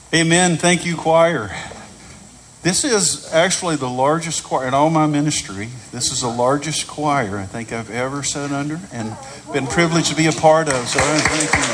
Amen. Thank you, choir. This is actually the largest choir in all my ministry. This is the largest choir I think I've ever sat under and been privileged to be a part of. So thank you.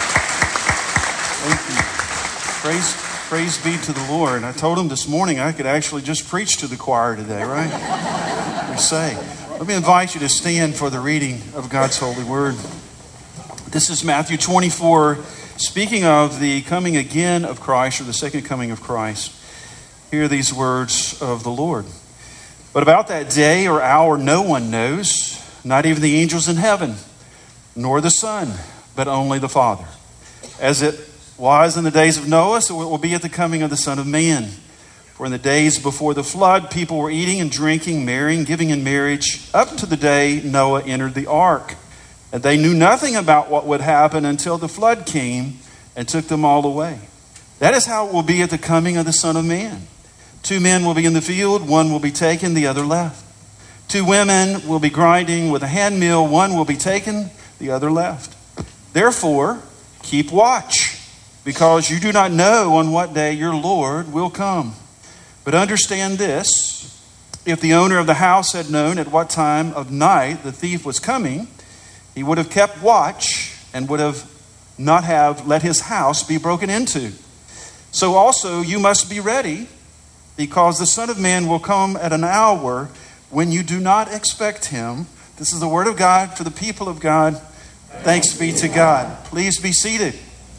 Thank you. Praise be to the Lord. I told him this morning I could actually just preach to the choir today, right? We say. Let me invite you to stand for the reading of God's holy word. This is Matthew 24. Speaking of the coming again of Christ, or the second coming of Christ, hear these words of the Lord. But about that day or hour no one knows, not even the angels in heaven, nor the Son, but only the Father. As it was in the days of Noah, so it will be at the coming of the Son of Man. For in the days before the flood, people were eating and drinking, marrying, giving in marriage, up to the day Noah entered the ark. And they knew nothing about what would happen until the flood came and took them all away. That is how it will be at the coming of the Son of Man. 2 men will be in the field, one will be taken, the other left. 2 women will be grinding with a hand mill, one will be taken, the other left. Therefore, keep watch, because you do not know on what day your Lord will come. But understand this, if the owner of the house had known at what time of night the thief was coming, he would have kept watch and would have not have let his house be broken into. So also you must be ready, because the Son of Man will come at an hour when you do not expect him. This is the word of God for the people of God. Thanks be to God. Please be seated.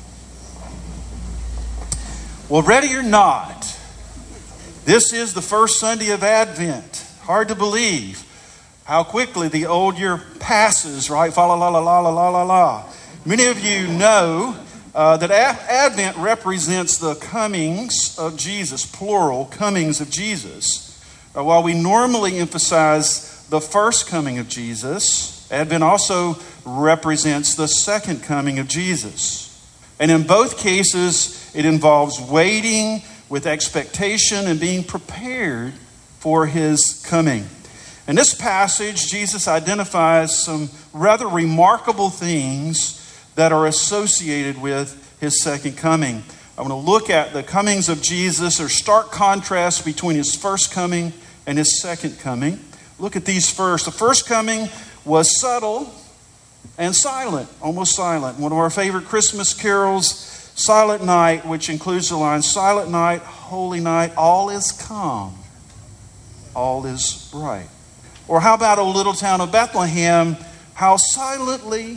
Well, ready or not, this is the first Sunday of Advent. Hard to believe how quickly the old year passes, right? Fa la la la la la la la. Many of you know that Advent represents the comings of Jesus, plural, comings of Jesus. While we normally emphasize the first coming of Jesus, Advent also represents the second coming of Jesus. And in both cases, it involves waiting with expectation and being prepared for his coming. In this passage, Jesus identifies some rather remarkable things that are associated with his second coming. I want to look at the comings of Jesus, or stark contrast between his first coming and his second coming. Look at these first. The first coming was subtle and silent, almost silent. One of our favorite Christmas carols, Silent Night, which includes the line, Silent night, holy night, all is calm, all is bright. Or how about a little town of Bethlehem, how silently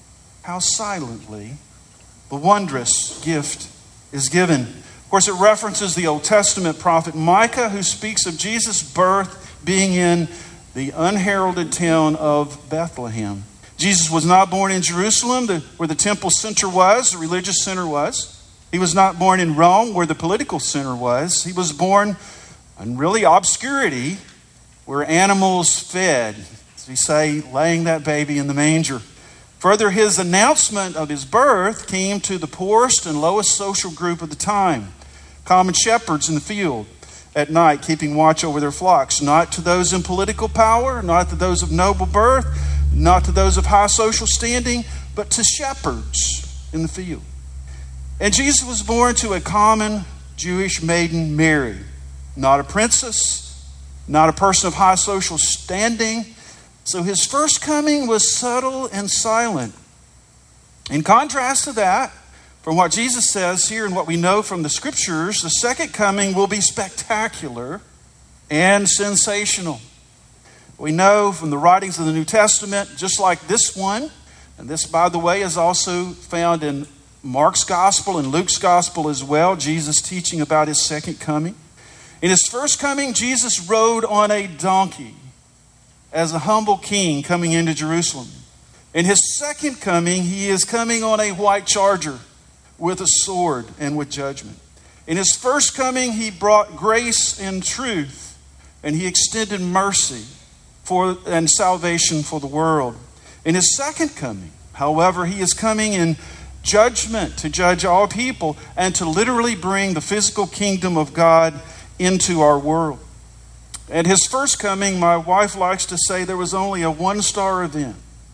the wondrous gift is given. Of course, it references the Old Testament prophet Micah, who speaks of Jesus' birth being in the unheralded town of Bethlehem. Jesus was not born in Jerusalem, where the temple center was, the religious center was. He was not born in Rome, where the political center was. He was born in really obscurity, where animals fed, as we say, laying that baby in the manger. Further, his announcement of his birth came to the poorest and lowest social group of the time, common shepherds in the field at night, keeping watch over their flocks, not to those in political power, not to those of noble birth, not to those of high social standing, but to shepherds in the field. And Jesus was born to a common Jewish maiden, Mary, not a princess, not a person of high social standing. So his first coming was subtle and silent. In contrast to that, from what Jesus says here and what we know from the scriptures, the second coming will be spectacular and sensational. We know from the writings of the New Testament, just like this one, and this, by the way, is also found in Mark's gospel and Luke's gospel as well, Jesus teaching about his second coming. In his first coming, Jesus rode on a donkey as a humble king coming into Jerusalem. In his second coming, he is coming on a white charger with a sword and with judgment. In his first coming, he brought grace and truth, and he extended mercy and salvation for the world. In his second coming, however, he is coming in judgment to judge all people and to literally bring the physical kingdom of God into our world. At his first coming, my wife likes to say there was only a one-star event.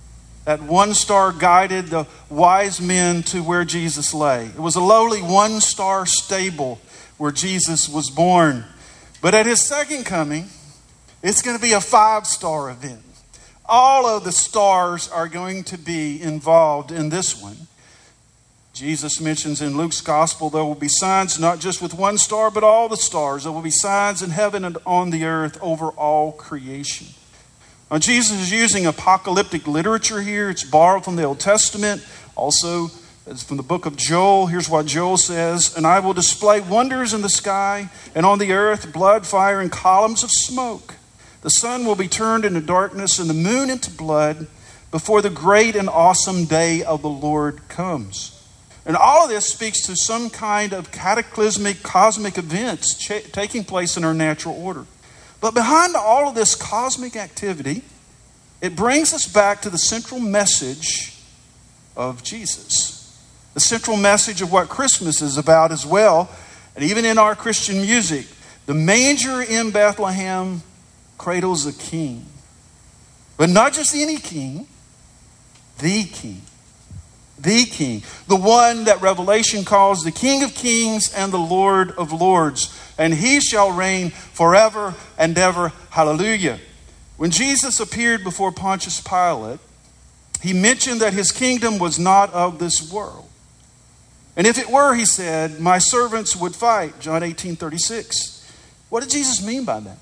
That one star guided the wise men to where Jesus lay. It was a lowly one-star stable where Jesus was born. But at his second coming, it's going to be a 5-star event. All of the stars are going to be involved in this one. Jesus mentions in Luke's gospel there will be signs not just with one star, but all the stars. There will be signs in heaven and on the earth over all creation. Now, Jesus is using apocalyptic literature here. It's borrowed from the Old Testament. Also, it's from the book of Joel. Here's what Joel says. And I will display wonders in the sky and on the earth, blood, fire, and columns of smoke. The sun will be turned into darkness and the moon into blood before the great and awesome day of the Lord comes. And all of this speaks to some kind of cataclysmic, cosmic events taking place in our natural order. But behind all of this cosmic activity, it brings us back to the central message of Jesus. The central message of what Christmas is about as well. And even in our Christian music, the manger in Bethlehem cradles a king. But not just any king, the king. The King, the one that Revelation calls the King of Kings and the Lord of Lords. And he shall reign forever and ever. Hallelujah. When Jesus appeared before Pontius Pilate, he mentioned that his kingdom was not of this world. And if it were, he said, my servants would fight. John 18:36. What did Jesus mean by that?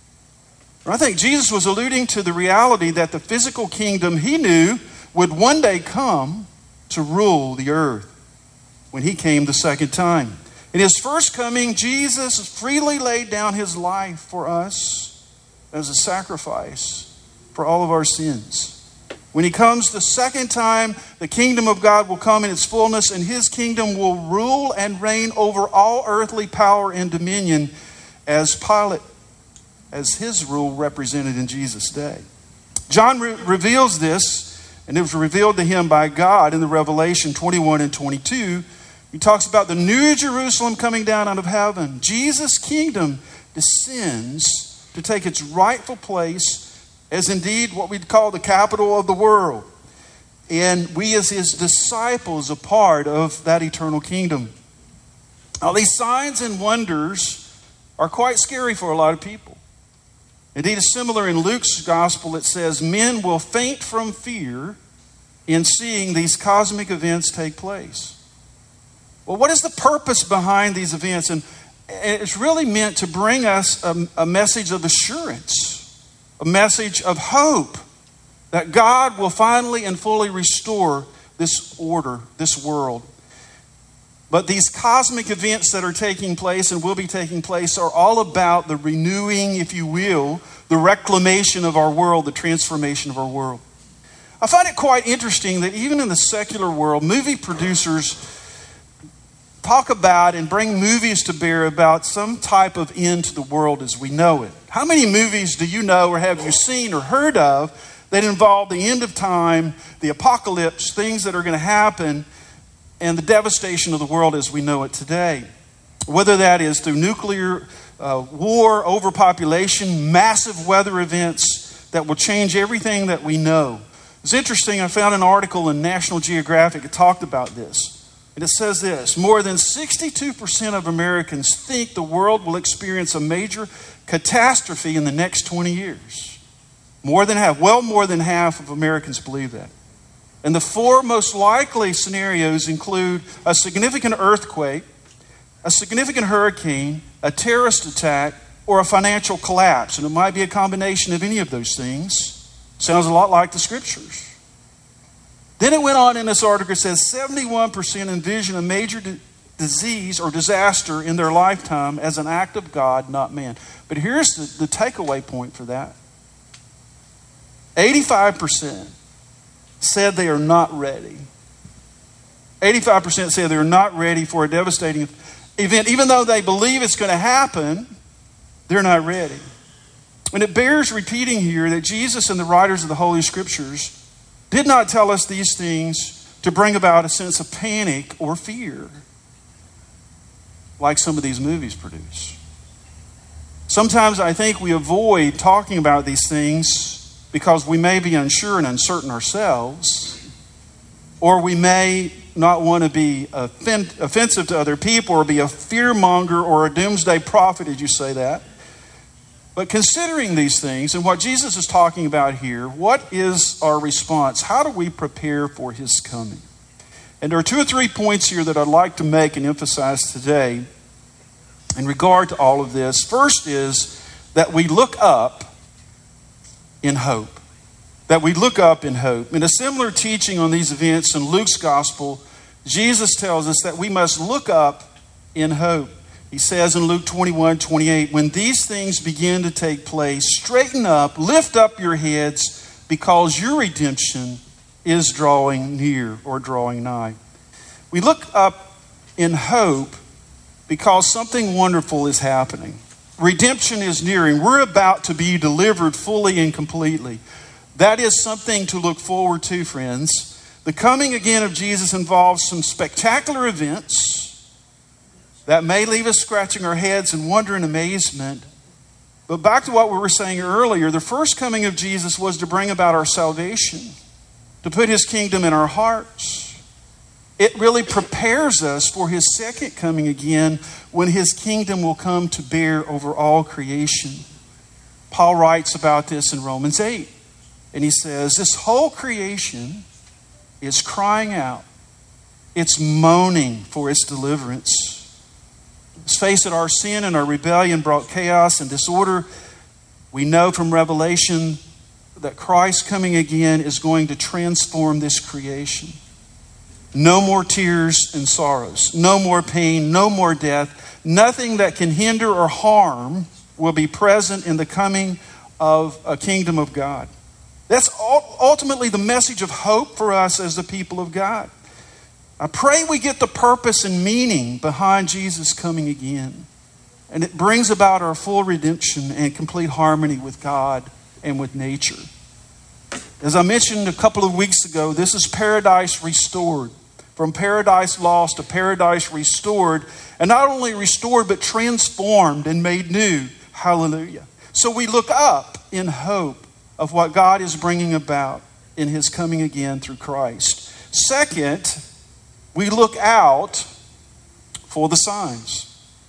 I think Jesus was alluding to the reality that the physical kingdom he knew would one day come to rule the earth when he came the second time. In his first coming, Jesus freely laid down his life for us as a sacrifice for all of our sins. When he comes the second time, the kingdom of God will come in its fullness, and his kingdom will rule and reign over all earthly power and dominion as his rule represented in Jesus' day. John reveals this. And it was revealed to him by God in the Revelation 21 and 22. He talks about the new Jerusalem coming down out of heaven. Jesus' kingdom descends to take its rightful place as indeed what we'd call the capital of the world. And we as his disciples are part of that eternal kingdom. Now, these signs and wonders are quite scary for a lot of people. Indeed, it's similar in Luke's gospel. It says, men will faint from fear in seeing these cosmic events take place. Well, what is the purpose behind these events? And it's really meant to bring us a message of assurance, a message of hope that God will finally and fully restore this order, this world. But these cosmic events that are taking place and will be taking place are all about the renewing, if you will, the reclamation of our world, the transformation of our world. I find it quite interesting that even in the secular world, movie producers talk about and bring movies to bear about some type of end to the world as we know it. How many movies do you know or have you seen or heard of that involve the end of time, the apocalypse, things that are going to happen, and the devastation of the world as we know it today? Whether that is through nuclear war, overpopulation, massive weather events that will change everything that we know. It's interesting, I found an article in National Geographic that talked about this. And it says this: more than 62% of Americans think the world will experience a major catastrophe in the next 20 years. More than half of Americans believe that. And the 4 most likely scenarios include a significant earthquake, a significant hurricane, a terrorist attack, or a financial collapse. And it might be a combination of any of those things. Sounds a lot like the scriptures. Then it went on in this article, it says 71% envision a major disease or disaster in their lifetime as an act of God, not man. But here's the takeaway point for that. 85% said they are not ready. 85% said they're not ready for a devastating event. Even though they believe it's going to happen, they're not ready. And it bears repeating here that Jesus and the writers of the Holy Scriptures did not tell us these things to bring about a sense of panic or fear, like some of these movies produce. Sometimes I think we avoid talking about these things because we may be unsure and uncertain ourselves, or we may not want to be offensive to other people or be a fearmonger or a doomsday prophet, did you say that? But considering these things and what Jesus is talking about here, what is our response? How do we prepare for his coming? And there are 2 or 3 points here that I'd like to make and emphasize today in regard to all of this. First is that we look up in hope. That we look up in hope. In a similar teaching on these events in Luke's gospel, Jesus tells us that we must look up in hope. He says in Luke 21:28, when these things begin to take place, straighten up, lift up your heads, because your redemption is drawing near or drawing nigh. We look up in hope because something wonderful is happening. Redemption is nearing. We're about to be delivered fully and completely. That is something to look forward to, friends. The coming again of Jesus involves some spectacular events that may leave us scratching our heads in wonder and amazement. But back to what we were saying earlier, the first coming of Jesus was to bring about our salvation, to put his kingdom in our hearts. It really prepares us for his second coming again, when his kingdom will come to bear over all creation. Paul writes about this in Romans 8. And he says, this whole creation is crying out. It's moaning for its deliverance. Let's face it, our sin and our rebellion brought chaos and disorder. We know from Revelation that Christ coming again is going to transform this creation. No more tears and sorrows. No more pain. No more death. Nothing that can hinder or harm will be present in the coming of a kingdom of God. That's ultimately the message of hope for us as the people of God. I pray we get the purpose and meaning behind Jesus coming again. And it brings about our full redemption and complete harmony with God and with nature. As I mentioned a couple of weeks ago, this is paradise restored. From paradise lost to paradise restored. And not only restored, but transformed and made new. Hallelujah. So we look up in hope of what God is bringing about in his coming again through Christ. Second, we look out for the signs.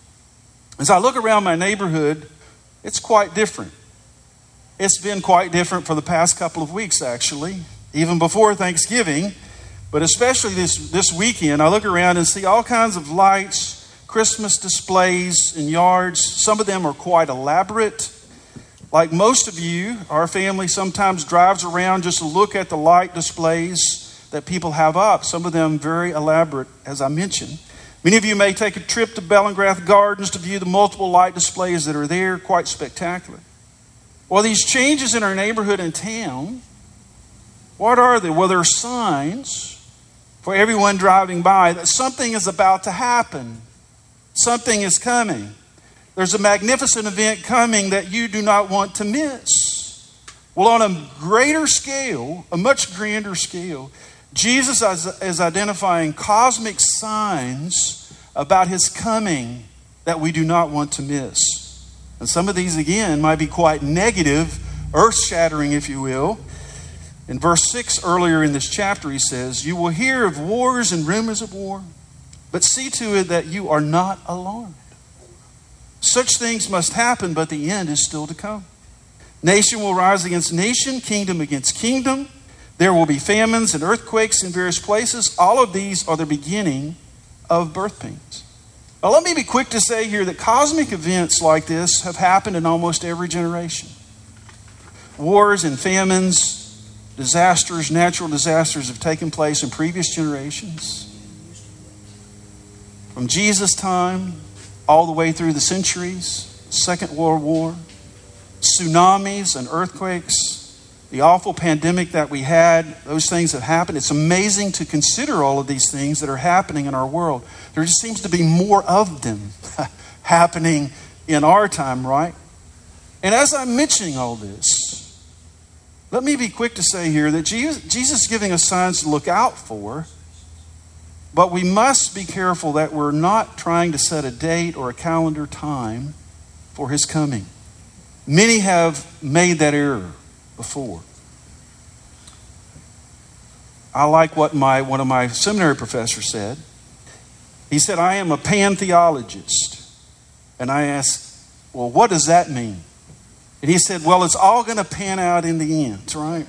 As I look around my neighborhood, it's quite different. It's been quite different for the past couple of weeks, actually, even before Thanksgiving. But especially this weekend, I look around and see all kinds of lights, Christmas displays in yards. Some of them are quite elaborate. Like most of you, our family sometimes drives around just to look at the light displays that people have up. Some of them very elaborate, as I mentioned. Many of you may take a trip to Bellingrath Gardens to view the multiple light displays that are there, quite spectacular. Well, these changes in our neighborhood and town, what are they? Well, they're signs for everyone driving by that something is about to happen. Something is coming. There's a magnificent event coming that you do not want to miss. Well, on a greater scale, a much grander scale, Jesus is identifying cosmic signs about his coming that we do not want to miss. And some of these, again, might be quite negative, earth-shattering, if you will. In verse 6 earlier in this chapter, he says, you will hear of wars and rumors of war, but see to it that you are not alarmed. Such things must happen, but the end is still to come. Nation will rise against nation, kingdom against kingdom. There will be famines and earthquakes in various places. All of these are the beginning of birth pains. Now, let me be quick to say here that cosmic events like this have happened in almost every generation. Wars and famines, disasters, natural disasters have taken place in previous generations. From Jesus' time all the way through the centuries, Second World War, tsunamis and earthquakes, the awful pandemic that we had, those things have happened. It's amazing to consider all of these things that are happening in our world. There just seems to be more of them happening in our time, right? And as I'm mentioning all this, let me be quick to say here that Jesus is giving us signs to look out for, but we must be careful that we're not trying to set a date or a calendar time for his coming. Many have made that error before. I like what one of my seminary professors said. He said, I am a pantheologist. And I asked, well, what does that mean? And he said, well, it's all going to pan out in the end, right?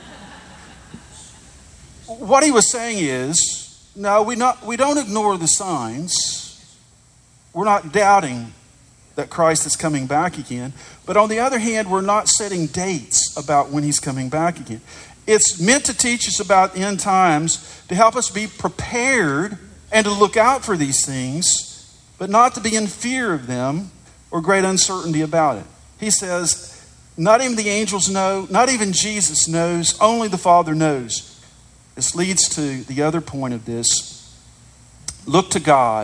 What he was saying is, no, we don't ignore the signs. We're not doubting that Christ is coming back again. But on the other hand, we're not setting dates about when he's coming back again. It's meant to teach us about end times, to help us be prepared and to look out for these things, but not to be in fear of them or great uncertainty about it. He says, not even the angels know, not even Jesus knows, only the Father knows. This leads to the other point of this. Look to God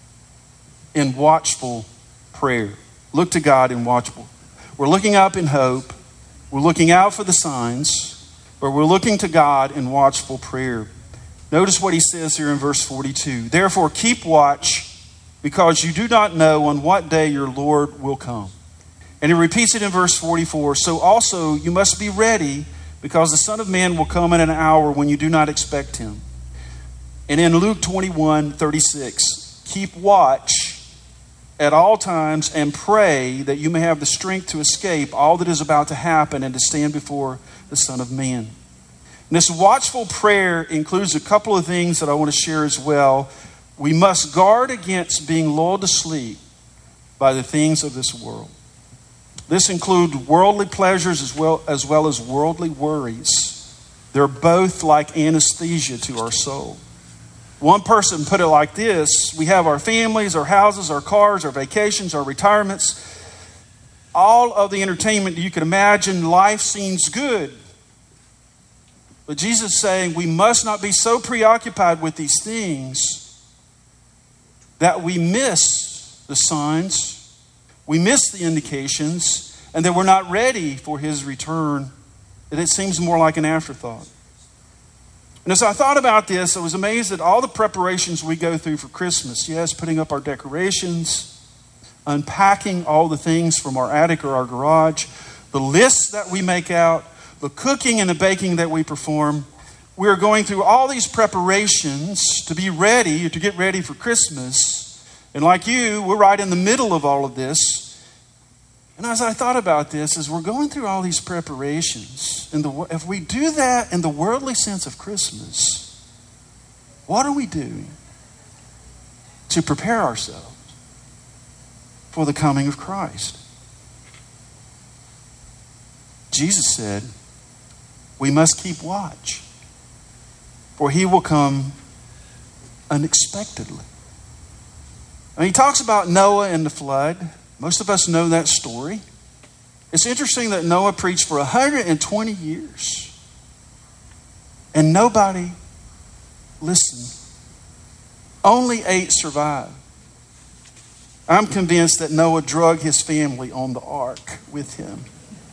in watchful prayer. Look to God in watchful. We're looking up in hope. We're looking out for the signs, but we're looking to God in watchful prayer. Notice what he says here in verse 42. Therefore, keep watch, because you do not know on what day your Lord will come. And he repeats it in verse 44. So also you must be ready, because the Son of Man will come in an hour when you do not expect him. And in Luke 21:36, keep watch at all times and pray that you may have the strength to escape all that is about to happen and to stand before the Son of Man. And this watchful prayer includes a couple of things that I want to share as well. We must guard against being lulled to sleep by the things of this world. This includes worldly pleasures as well as worldly worries. They're both like anesthesia to our soul. One person put it like this: we have our families, our houses, our cars, our vacations, our retirements, all of the entertainment you can imagine. Life seems good. But Jesus is saying we must not be so preoccupied with these things that we miss the signs, we miss the indications, and that we're not ready for his return, that it seems more like an afterthought. And as I thought about this, I was amazed at all the preparations we go through for Christmas. Yes, putting up our decorations, unpacking all the things from our attic or our garage, the lists that we make out, the cooking and the baking that we perform. We're going through all these preparations to be ready, to get ready for Christmas. And like you, we're right in the middle of all of this. And as I thought about this, as we're going through all these preparations, if we do that in the worldly sense of Christmas, what are we doing to prepare ourselves for the coming of Christ? Jesus said, we must keep watch, for he will come unexpectedly. And he talks about Noah and the flood. Most of us know that story. It's interesting that Noah preached for 120 years and nobody listened. Only 8 survived. I'm convinced that Noah drug his family on the ark with him.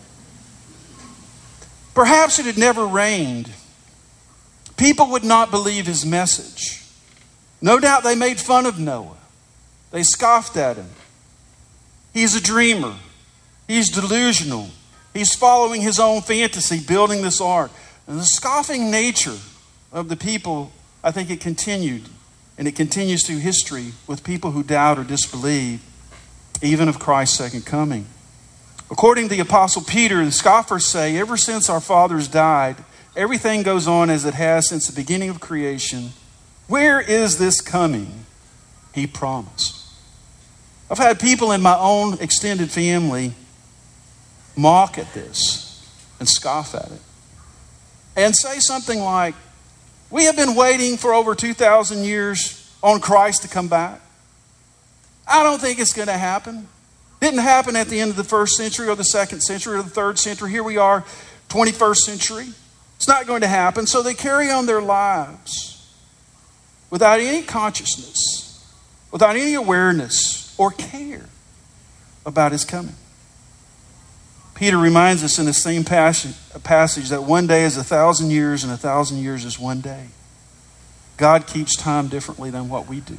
Perhaps it had never rained. People would not believe his message. No doubt they made fun of Noah. They scoffed at him. He's a dreamer. He's delusional. He's following his own fantasy, building this ark. And the scoffing nature of the people, I think it continued. And it continues through history with people who doubt or disbelieve, even of Christ's second coming. According to the Apostle Peter, the scoffers say, ever since our fathers died, everything goes on as it has since the beginning of creation. Where is this coming? He promised. I've had people in my own extended family mock at this and scoff at it and say something like, we have been waiting for over 2,000 years on Christ to come back. I don't think it's going to happen. Didn't happen at the end of the first century or the second century or the third century. Here we are, 21st century. It's not going to happen. So they carry on their lives without any consciousness, without any awareness or care about his coming. Peter reminds us in the same passage that one day is 1,000 years and 1,000 years is one day. God keeps time differently than what we do.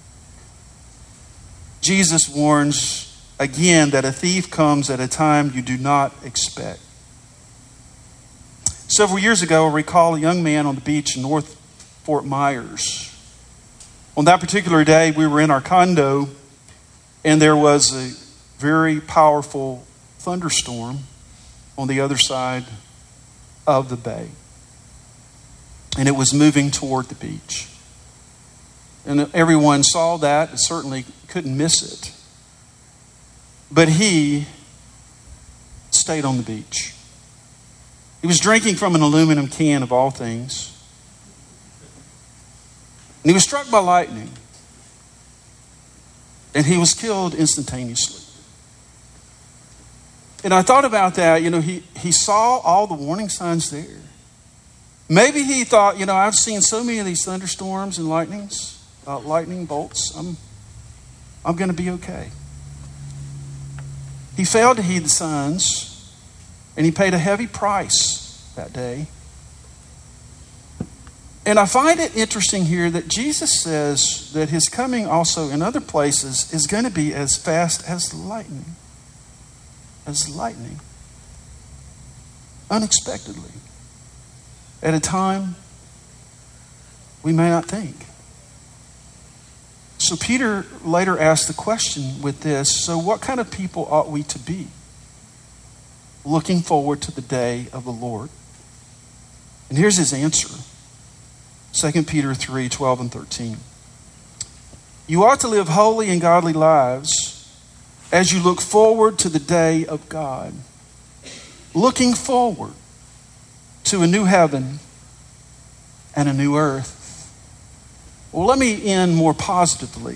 Jesus warns again that a thief comes at a time you do not expect. Several years ago, I recall a young man on the beach in North Fort Myers. On that particular day, we were in our condo, and there was a very powerful thunderstorm on the other side of the bay. And it was moving toward the beach. And everyone saw that and certainly couldn't miss it. But he stayed on the beach. He was drinking from an aluminum can of all things. And he was struck by lightning. And he was killed instantaneously. And I thought about that. He saw all the warning signs there. Maybe he thought, I've seen so many of these thunderstorms and lightning bolts. I'm going to be okay. He failed to heed the signs, and he paid a heavy price that day. And I find it interesting here that Jesus says that his coming also in other places is going to be as fast as lightning. As lightning. Unexpectedly. At a time we may not think. So Peter later asked the question with this, so what kind of people ought we to be? Looking forward to the day of the Lord. And here's his answer. 2 Peter 3, 12 and 13. You ought to live holy and godly lives as you look forward to the day of God. Looking forward to a new heaven and a new earth. Well, let me end more positively.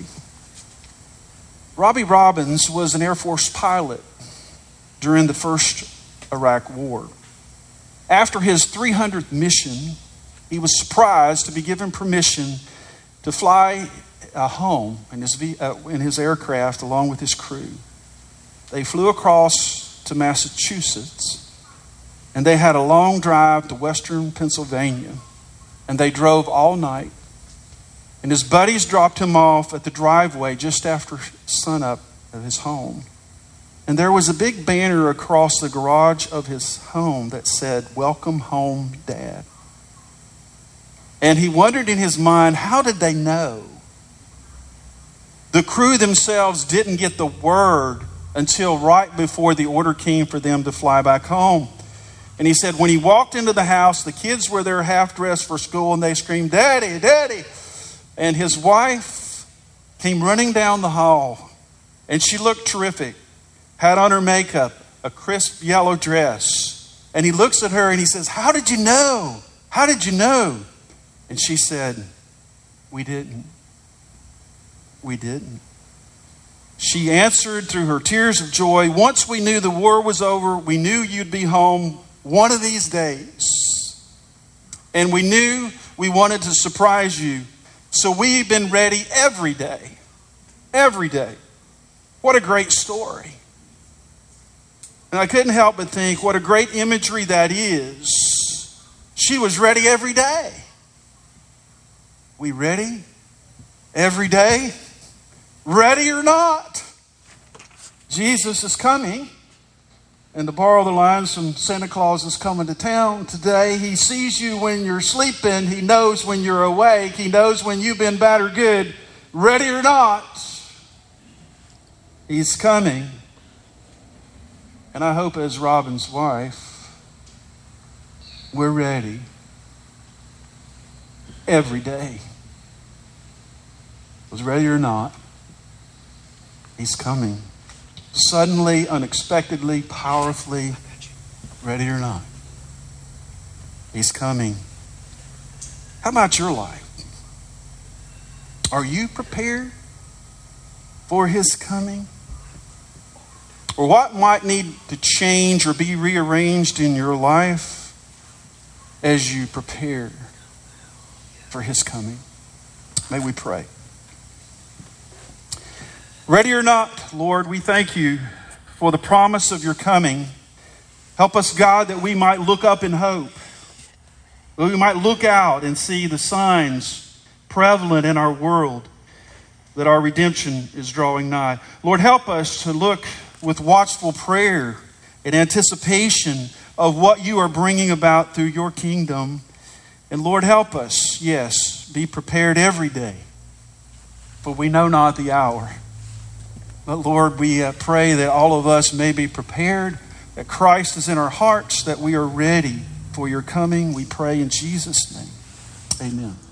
Robbie Robbins was an Air Force pilot during the first Iraq War. After his 300th mission, he was surprised to be given permission to fly home in his aircraft along with his crew. They flew across to Massachusetts, and they had a long drive to western Pennsylvania, and they drove all night. And his buddies dropped him off at the driveway just after sunup at his home. And there was a big banner across the garage of his home that said, "Welcome home, Dad." And he wondered in his mind, how did they know? The crew themselves didn't get the word until right before the order came for them to fly back home. And he said when he walked into the house, the kids were there half dressed for school and they screamed, "Daddy, Daddy." And his wife came running down the hall, and she looked terrific, had on her makeup, a crisp yellow dress. And he looks at her and he says, "How did you know? How did you know?" And she said, "We didn't. We didn't." She answered through her tears of joy, "Once we knew the war was over, we knew you'd be home one of these days. And we knew we wanted to surprise you. So we've been ready every day." Every day. What a great story. And I couldn't help but think what a great imagery that is. She was ready every day. We ready every day? Ready or not? Jesus is coming. And to borrow the lines from Santa Claus is Coming to Town today, he sees you when you're sleeping. He knows when you're awake. He knows when you've been bad or good. Ready or not, he's coming. And I hope as Robin's wife, we're ready every day. Was ready or not, he's coming. Suddenly, unexpectedly, powerfully, ready or not, he's coming. How about your life? Are you prepared for his coming? Or what might need to change or be rearranged in your life as you prepare for his coming? May we pray. Ready or not, Lord, we thank you for the promise of your coming. Help us, God, that we might look up in hope. That we might look out and see the signs prevalent in our world that our redemption is drawing nigh. Lord, help us to look with watchful prayer and anticipation of what you are bringing about through your kingdom. And Lord, help us, yes, be prepared every day, for we know not the hour. But Lord, we pray that all of us may be prepared, that Christ is in our hearts, that we are ready for your coming. We pray in Jesus' name. Amen.